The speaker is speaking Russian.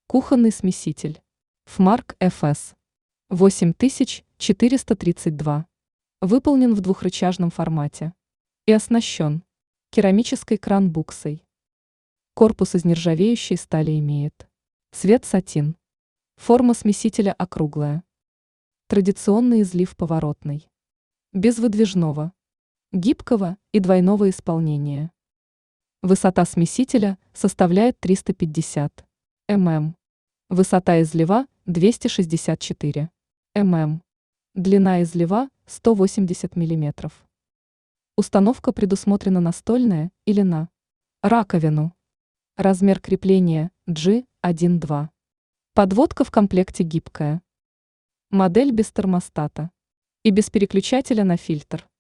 Кухонный смеситель. Фмарк FS 8432. Выполнен в двухрычажном формате. И оснащен керамической кран-буксой. Корпус из нержавеющей стали имеет. Цвет сатин. Форма смесителя округлая. Традиционный излив поворотный. Без выдвижного, гибкого и двойного исполнения. Высота смесителя составляет 350 мм. Высота излива 264 мм. Длина излива 180 мм. Установка предусмотрена настольная или на раковину. Размер крепления G1-2. Подводка в комплекте гибкая. Модель без термостата и без переключателя на фильтр.